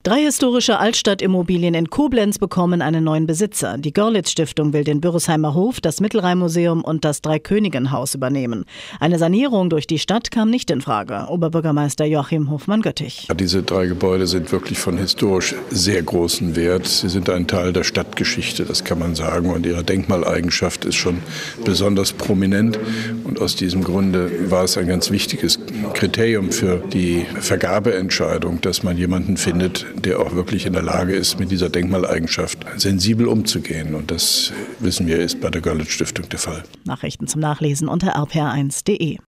3 historische Altstadtimmobilien in Koblenz bekommen einen neuen Besitzer. Die Görlitz-Stiftung will den Bürresheimer Hof, das Mittelrhein-Museum und das Dreikönigenhaus übernehmen. Eine Sanierung durch die Stadt kam nicht in Frage. Oberbürgermeister Joachim Hofmann-Göttich. Diese 3 Gebäude sind wirklich von historisch sehr großem Wert. Sie sind ein Teil der Stadtgeschichte, das kann man sagen. Und ihre Denkmaleigenschaft ist schon besonders prominent. Und aus diesem Grunde war es ein ganz wichtiges Kriterium für die Vergabeentscheidung, dass man jemanden findet, der auch wirklich in der Lage ist, mit dieser Denkmaleigenschaft sensibel umzugehen. Und das, wissen wir, ist bei der Görlitz-Stiftung der Fall. Nachrichten zum Nachlesen unter rpr1.de.